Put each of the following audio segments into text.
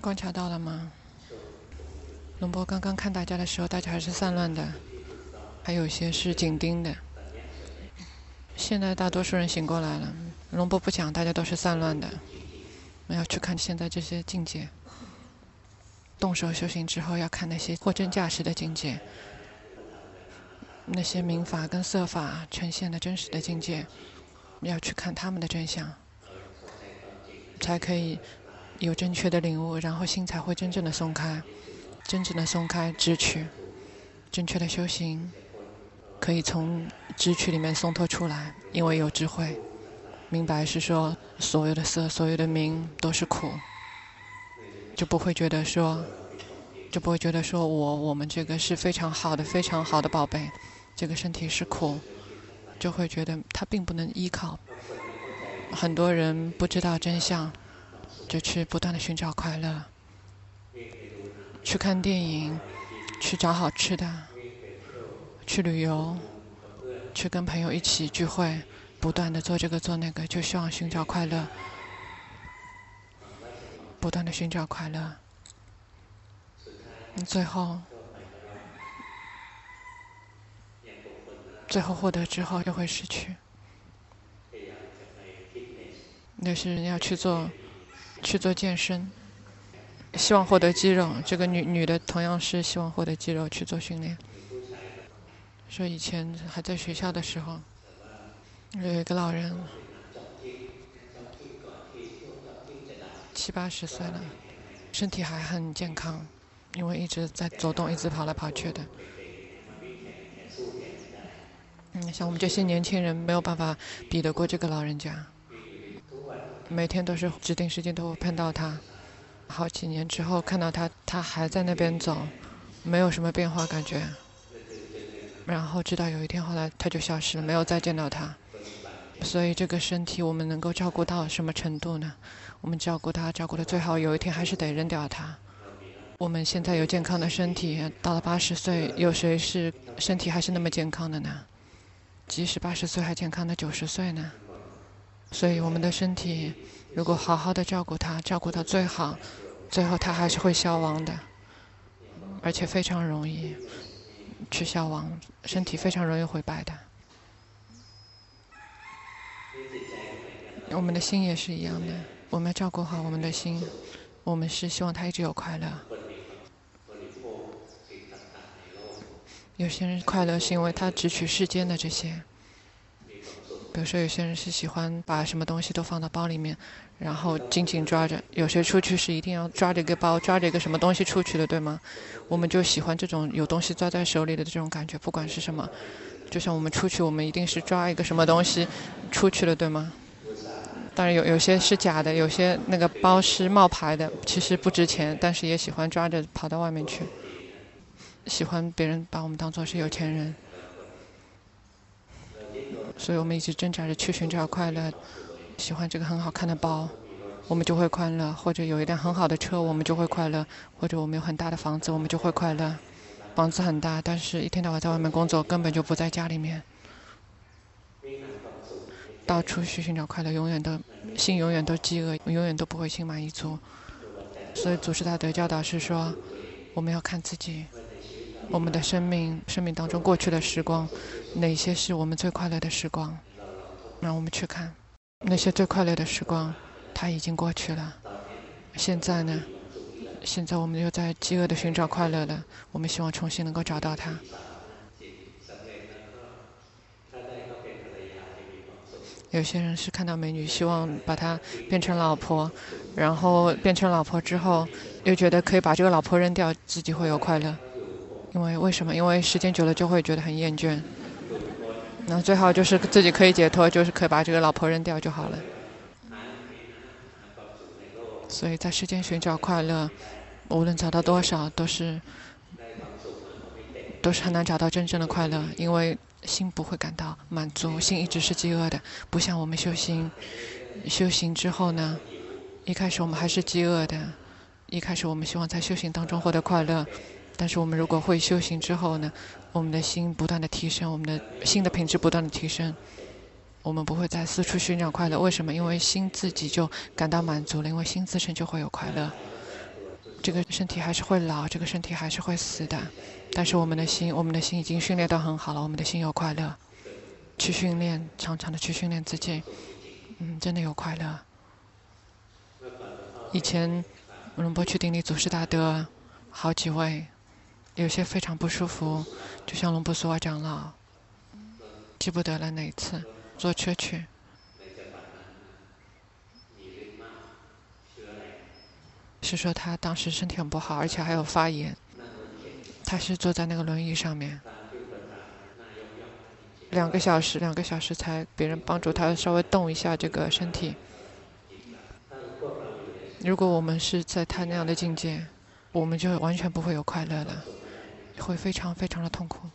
观察到了吗？龙波刚刚看大家的时候，大家还是散乱的，还有些是紧盯的。现在大多数人醒过来了，龙波不讲，大家都是散乱的。我们要去看现在这些境界。动手修行之后，要看那些货真价实的境界，那些名法跟色法呈现的真实的境界，要去看他们的真相，才可以有正确的领悟，然后心才会真正的松开，真正的松开知趣，正确的修行可以从知趣里面松脱出来，因为有智慧，明白是说所有的色、所有的名都是苦，就不会觉得说我们这个是非常好的、非常好的宝贝，这个身体是苦，就会觉得它并不能依靠。很多人不知道真相，就去不断的寻找快乐，去看电影，去找好吃的，去旅游，去跟朋友一起聚会，不断的做这个做那个，就希望寻找快乐，不断的寻找快乐，最后获得之后又会失去。那是要去做健身，希望获得肌肉。这个女的同样是希望获得肌肉去做训练。说以前还在学校的时候，有一个老人70-80岁了，身体还很健康，因为一直在走动，一直跑来跑去的。像我们这些年轻人没有办法比得过这个老人家，每天都是指定时间都会碰到他。好几年之后看到他，他还在那边走，没有什么变化感觉。然后直到有一天后来他就消失了，没有再见到他。所以这个身体我们能够照顾到什么程度呢？我们照顾它照顾的最好，有一天还是得扔掉它。我们现在有健康的身体，到了80岁，有谁是身体还是那么健康的呢？即使80岁还健康的90岁呢？所以我们的身体如果好好的照顾它，照顾到最好，最后它还是会消亡的，而且非常容易去消亡，身体非常容易毁败的。我们的心也是一样的，我们要照顾好我们的心，我们是希望它一直有快乐。有些人快乐是因为他只取世间的这些，比如说有些人是喜欢把什么东西都放到包里面，然后紧紧抓着。有谁出去是一定要抓着一个包，抓着一个什么东西出去的，对吗？我们就喜欢这种有东西抓在手里的这种感觉，不管是什么。就像我们出去，我们一定是抓一个什么东西出去的，对吗？当然有些是假的，有些那个包是冒牌的，其实不值钱，但是也喜欢抓着跑到外面去，喜欢别人把我们当作是有钱人。所以我们一直挣扎着去寻找快乐，喜欢这个很好看的包，我们就会快乐；或者有一辆很好的车，我们就会快乐；或者我们有很大的房子，我们就会快乐。房子很大，但是一天到晚在外面工作，根本就不在家里面。到处去寻找快乐，心永远都饥饿，永远都不会心满意足。所以祖师大德教导是说，我们要看自己，我们的生命当中过去的时光，哪些是我们最快乐的时光，让我们去看那些最快乐的时光，它已经过去了。现在呢？现在我们又在饥饿的寻找快乐了，我们希望重新能够找到它。有些人是看到美女，希望把她变成老婆，然后变成老婆之后，又觉得可以把这个老婆扔掉，自己会有快乐。为什么？因为时间久了就会觉得很厌倦。那最好就是自己可以解脱，就是可以把这个老婆扔掉就好了。所以在世间寻找快乐，无论找到多少，都是很难找到真正的快乐，因为心不会感到满足，心一直是饥饿的。不像我们修行之后呢，一开始我们还是饥饿的，一开始我们希望在修行当中获得快乐，但是我们如果会修行之后呢，我们的心不断的提升，我们的心的品质不断的提升，我们不会再四处寻找快乐。为什么？因为心自己就感到满足了，因为心自身就会有快乐。 这个身体还是会老，这个身体还是会死的。但是我们的心已经训练到很好了，我们的心有快乐，去训练，常常的去训练自己，真的有快乐。以前龙波去顶礼祖师大德，好几位，有些非常不舒服，就像龙波苏瓦长老，记不得了哪一次，坐车去，是说他当时身体很不好，而且还有发炎。他是坐在那个轮椅上面2个小时才别人帮助他稍微动一下这个身体。如果我们是在他那样的境界，我们就完全不会有快乐了，会非常非常的痛苦。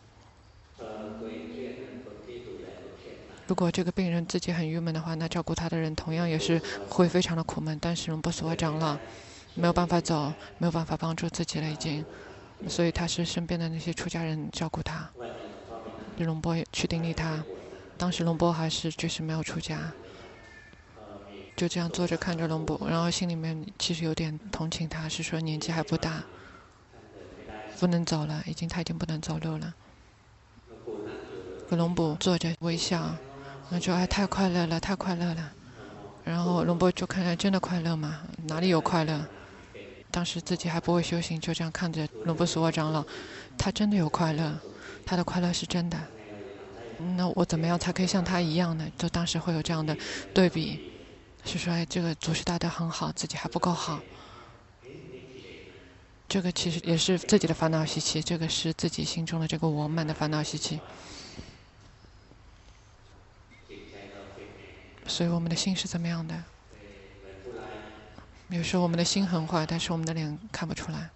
如果这个病人自己很郁闷的话，那照顾他的人同样也是会非常的苦闷。但是龙波所长老没有办法走，没有办法帮助自己了已经，所以他是身边的那些出家人照顾他。龙波也去顶礼他，当时龙波还是就是没有出家，就这样坐着看着龙波，然后心里面其实有点同情他，是说年纪还不大，不能走了，他已经不能走路了。龙波坐着微笑，那就太快乐了，太快乐了。然后龙波就看真的快乐吗？哪里有快乐？当时自己还不会修行，就这样看着龙波苏瓦长老，他真的有快乐，他的快乐是真的。那我怎么样才可以像他一样呢？就当时会有这样的对比，是说这个祖师大德很好，自己还不够好。这个其实也是自己的烦恼习气，这个是自己心中的这个我慢的烦恼习气。所以我们的心是怎么样的？有时候我们的心很坏，但是我们的脸看不出来。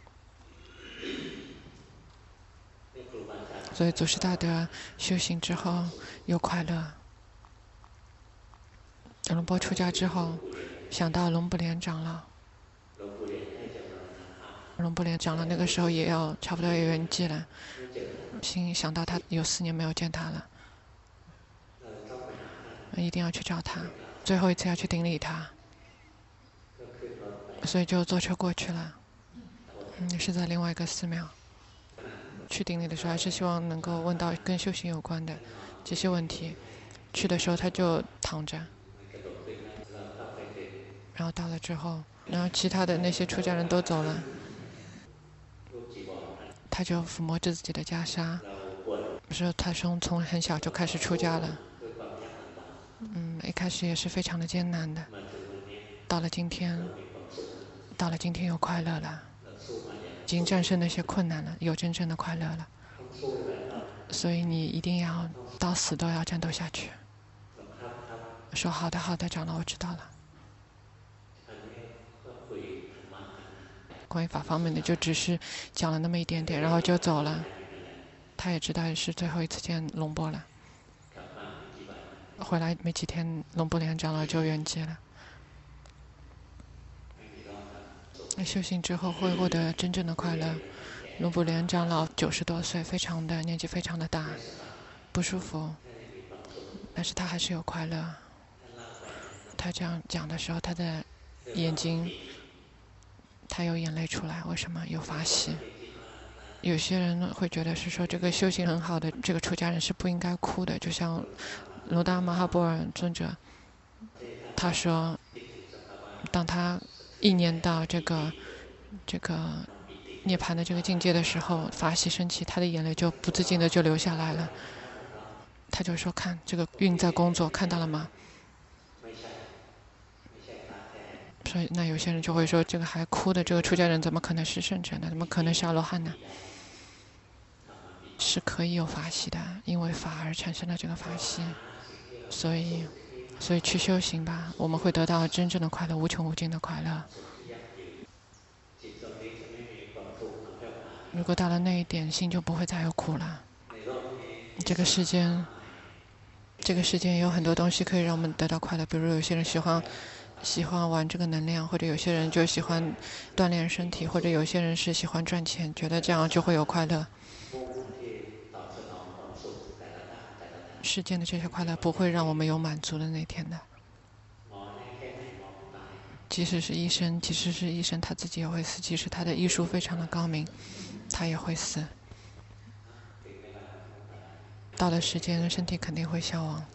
所以祖师大德修行之后有快乐。龙波出家之后，想到龙布莲长老，龙布莲长老那个时候也要差不多也圆寂了，心想到他有4年没有见他了，一定要去找他，最后一次要去顶礼他，所以就坐车过去了。是在另外一个寺庙。去顶礼的时候，还是希望能够问到跟修行有关的这些问题。去的时候他就躺着，然后到了之后，然后其他的那些出家人都走了，他就抚摸着自己的袈裟，说他从很小就开始出家了。一开始也是非常的艰难的，到了今天有快乐了，已经战胜那些困难了，有真正的快乐了。所以你一定要到死都要战斗下去。说好的好的，长老我知道了。关于法方面的就只是讲了那么一点点，然后就走了。他也知道是最后一次见龙波了。回来没几天，龙波莲长老就圆寂了。修行之后会获得真正的快乐。龙波莲长老90多岁，年纪非常的大，不舒服，但是他还是有快乐。他这样讲的时候，他的眼睛，他有眼泪出来，为什么？有法喜。有些人会觉得是说这个修行很好的这个出家人是不应该哭的，就像罗达马哈波尔尊者，他说，当他意念到这个涅槃的这个境界的时候，法喜升起，他的眼泪就不自禁的就流下来了。他就说：“看这个运在工作，看到了吗？”所以那有些人就会说，这个还哭的这个出家人怎么可能是圣者呢？怎么可能是阿罗汉呢？是可以有法喜的，因为法而产生了这个法喜。所以去修行吧，我们会得到真正的快乐，无穷无尽的快乐。如果到了那一点，心就不会再有苦了。这个世间也有很多东西可以让我们得到快乐，比如有些人喜欢玩这个能量，或者有些人就喜欢锻炼身体，或者有些人是喜欢赚钱，觉得这样就会有快乐。世间的这些快乐不会让我们有满足的那天的。 即使是医生，他自己也会死。即使他的医术非常的高明，他也会死。到了时间，身体肯定会消亡。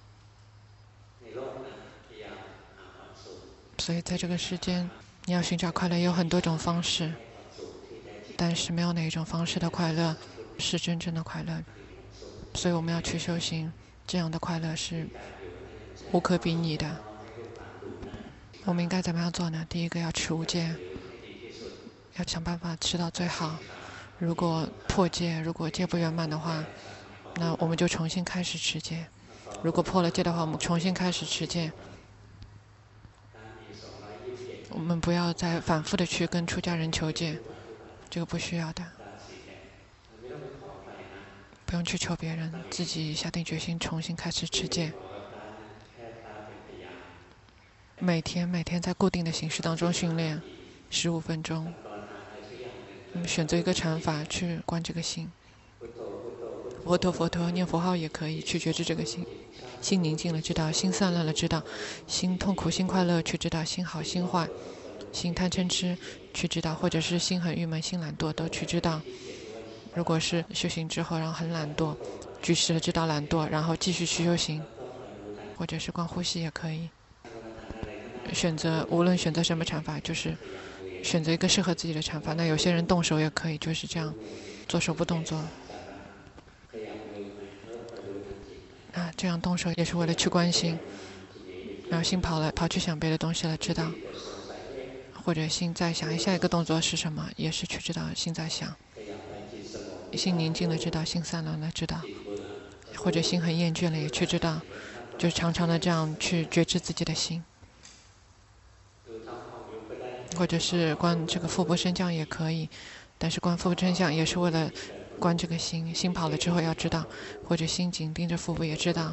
所以在这个世间，你要寻找快乐有很多种方式，但是没有哪一种方式的快乐是真正的快乐。所以我们要去修行，这样的快乐是无可比拟的。我们应该怎么样做呢？第一个要持无戒，要想办法吃到最好。如果破戒，如果戒不圆满的话，那我们就重新开始持戒。如果破了戒的话，我们重新开始持戒。我们不要再反复的去跟出家人求戒，这个不需要的。不用去求别人，自己下定决心重新开始持戒。每天在固定的形式当中训练15分钟。选择一个禅法去观这个心。佛陀念佛号也可以去觉知这个心。心宁静了知道，心散乱了知道，心痛苦心快乐去知道，心好心坏，心贪嗔痴去知道，或者是心很郁闷心懒惰都去知道。如果是修行之后然后很懒惰，居士了知道懒惰，然后继续去修行，或者是观呼吸也可以。无论选择什么禅法，就是选择一个适合自己的禅法。那有些人动手也可以，就是这样做手部动作。这样动手也是为了去观心。然后心跑去想别的东西了，知道。或者心在想下一个动作是什么，也是去知道心在想。心宁静了知道，心散乱了知道。或者心很厌倦了也去知道，就常常的这样去觉知自己的心。或者是观这个腹部升降也可以，但是观腹部升降也是为了观这个心。心跑了之后要知道，或者心紧盯着腹部也知道。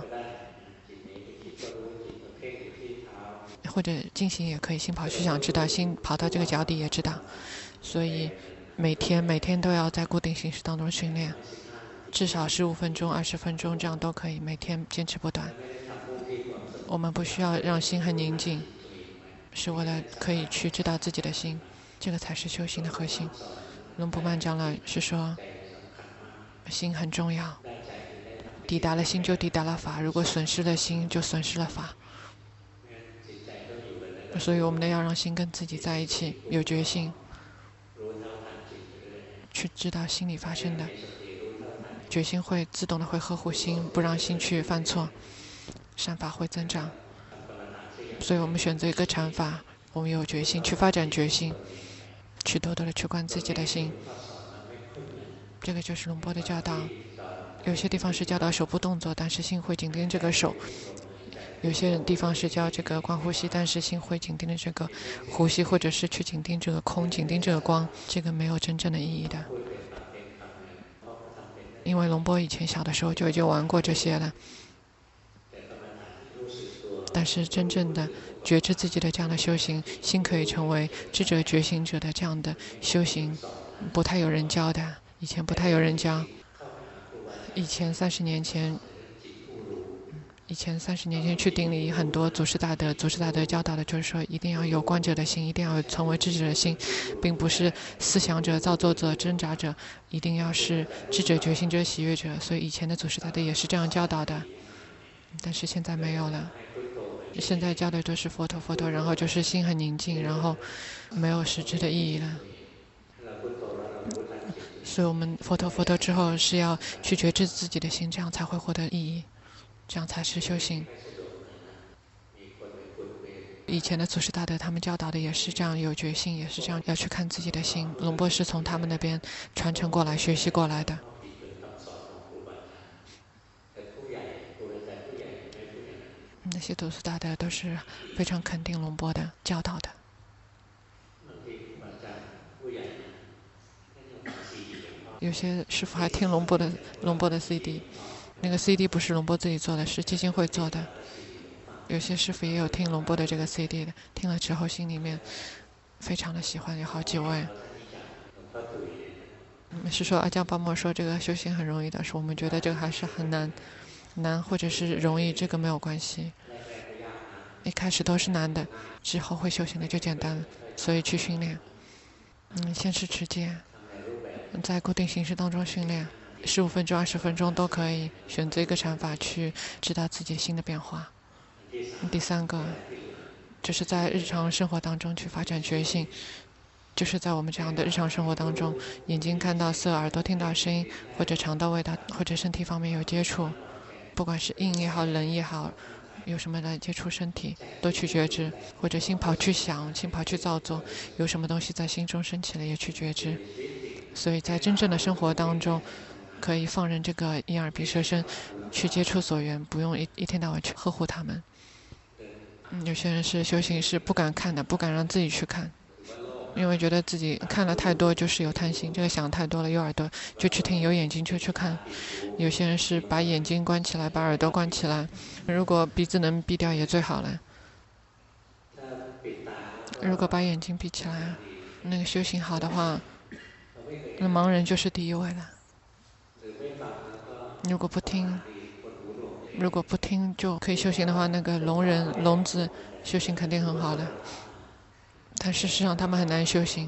或者静心也可以，心跑去想知道，心跑到这个脚底也知道。所以每天都要在固定形式当中训练，至少15分钟、20分钟这样都可以，每天坚持不断。我们不需要让心很宁静，是为了可以去知道自己的心，这个才是修行的核心。龙普曼长老是说，心很重要，抵达了心就抵达了法，如果损失了心就损失了法。所以我们要让心跟自己在一起，有决心去知道心里发生的，决心会自动的会呵护心，不让心去犯错，善法会增长。所以我们选择一个禅法，我们有决心去发展决心，去多多的去观自己的心。这个就是龙波的教导。有些地方是教导手部动作，但是心会紧盯这个手；有些地方是教这个观呼吸，但是心会紧盯着这个呼吸，或者是去紧盯这个空，紧盯这个光，这个没有真正的意义的。因为龙波以前小的时候就已经玩过这些了，但是真正的觉知自己的这样的修行，心可以成为智者觉醒者的这样的修行，不太有人教的，以前不太有人教。以前30年前去顶礼很多祖师大德教导的就是说，一定要有观者的心，一定要成为智者的心，并不是思想者、造作者、挣扎者，一定要是智者、觉醒者、喜悦者。所以以前的祖师大德也是这样教导的，但是现在没有了。现在教的都是佛陀，然后就是心很宁静，然后没有实质的意义了。所以我们佛陀之后是要去觉知自己的心，这样才会获得意义，这样才是修行。以前的祖师大德他们教导的也是这样，有决心也是这样，要去看自己的心。龙波是从他们那边传承过来、学习过来的。那些祖师大德都是非常肯定龙波的教导的。有些师父还听龙波的 CD， 那个 CD 不是龙波自己做的，是基金会做的。有些师父也有听龙波的这个 CD 的，听了之后心里面非常的喜欢，有好几位。是说阿姜巴莫说这个修行很容易的，说我们觉得这个还是很难或者是容易，这个没有关系。 一开始都是难的，之后会修行的就简单了。所以去训练，先是持戒，在固定形式当中训练，15分钟、20分钟都可以选择一个禅法去知道自己新的变化。第三个，就是在日常生活当中去发展觉性，就是在我们这样的日常生活当中，眼睛看到色，耳朵听到声音，或者尝到味道，或者身体方面有接触，不管是硬也好，冷也好，有什么来接触身体，都去觉知，或者心跑去想，心跑去造作，有什么东西在心中升起了也去觉知。所以在真正的生活当中，可以放任这个眼耳鼻舌身去接触所缘，不用一天到晚去呵护他们。有些人是修行是不敢看的，不敢让自己去看，因为觉得自己看了太多就是有贪心，这个想太多了，有耳朵就去听，有眼睛就去看。有些人是把眼睛关起来，把耳朵关起来，如果鼻子能闭掉也最好了。如果把眼睛闭起来，那个修行好的话，那盲人就是第一位了。如果不听就可以修行的话，那个聋子修行肯定很好的，但事实上他们很难修行。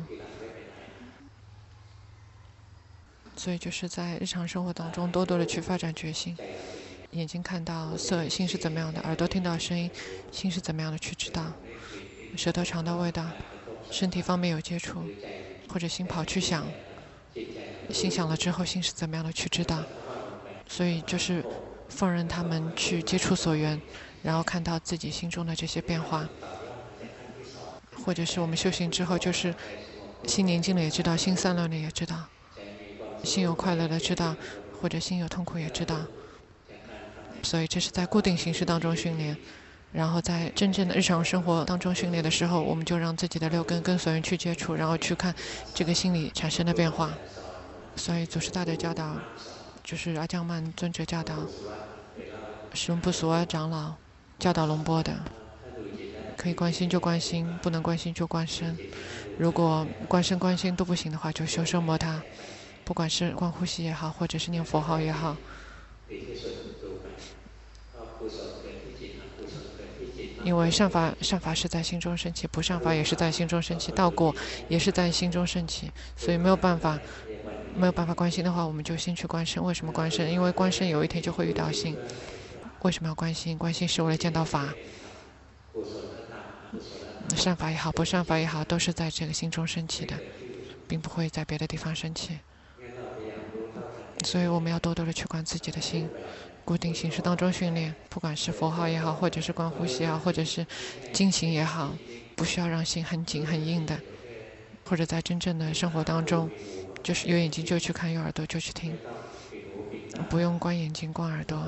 所以就是在日常生活当中多多的去发展觉性，眼睛看到色，心是怎么样的；耳朵听到声音，心是怎么样的去知道；舌头尝到味道，身体方面有接触，或者心跑去想，心想了之后，心是怎么样的去知道。所以就是放任他们去接触所缘，然后看到自己心中的这些变化，或者是我们修行之后，就是心宁静了也知道，心散乱了也知道，心有快乐的知道，或者心有痛苦也知道。所以这是在固定形式当中训练，然后在真正的日常生活当中训练的时候，我们就让自己的六根跟所缘去接触，然后去看这个心理产生的变化。所以祖师大德教导，就是阿姜曼尊者教导史伦布苏阿长老教导龙波的，可以观心就观心，不能观心就观身。如果观身观心都不行的话，就修奢摩他，不管是观呼吸也好，或者是念佛号也好。因为善法是在心中升起，不善法也是在心中升起，道果也是在心中升起，所以没有办法观心的话，我们就先去观身。为什么观身？因为观身有一天就会遇到心。为什么要观心？观心是为了见到法，善法也好，不善法也好，都是在这个心中升起的，并不会在别的地方升起。所以我们要多多的去观自己的心，固定形式当中训练，不管是佛号也好，或者是观呼吸也好，或者是精行也好，不需要让心很紧很硬的，或者在真正的生活当中，就是有眼睛就去看，有耳朵就去听，不用关眼睛关耳朵，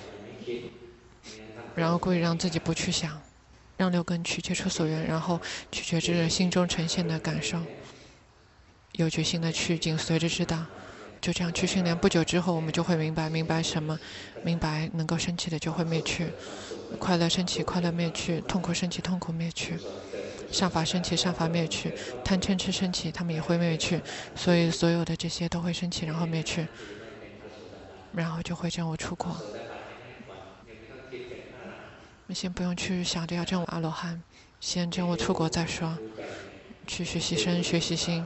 然后故意让自己不去想，让六根去接触所缘，然后去觉知心中呈现的感受，有决心的去紧随着知道。就这样去训练，不久之后我们就会明白什么，明白能够升起的就会灭去，快乐升起快乐灭去，痛苦升起痛苦灭去，善法升起善法灭去，贪嗔痴升起它们也会灭去，所以所有的这些都会升起然后灭去，然后就会证悟出果。先不用去想着要证悟阿罗汉，先证悟出果再说，去学习身学习心。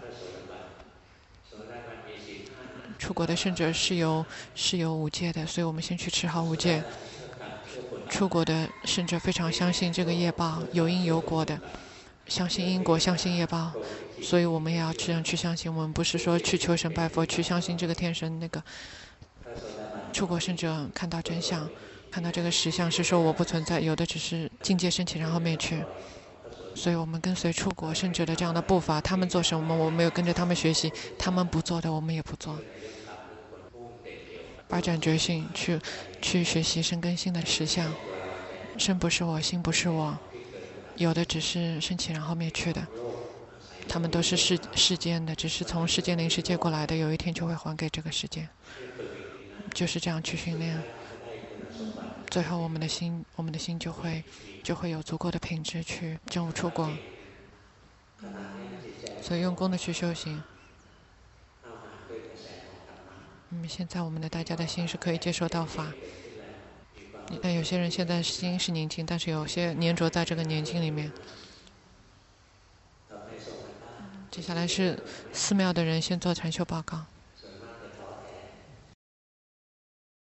出国的圣者是有五戒的，所以我们先去持好五戒。出国的圣者非常相信这个业报有因有果的，相信因果，相信业报，所以我们也要这样去相信。我们不是说去求神拜佛，去相信这个天神那个。出国圣者看到真相，看到这个实相是说我不存在，有的只是境界升起然后灭去。所以我们跟随出国圣者的这样的步伐，他们做什么我们没有跟着他们学习，他们不做的我们也不做。发展觉性，去学习身跟心的实相，身不是我，心不是我，有的只是升起然后灭去的，他们都是世间的，只是从世间灵世界过来的，有一天就会还给这个世界。就是这样去训练，最后我们的心就会有足够的品质去证悟出果。所以用功的去修行。现在我们的大家的心是可以接受到法， 但有些人现在心是宁静，但是有些粘着在这个宁静里面。接下来是寺庙的人先做禅修报告。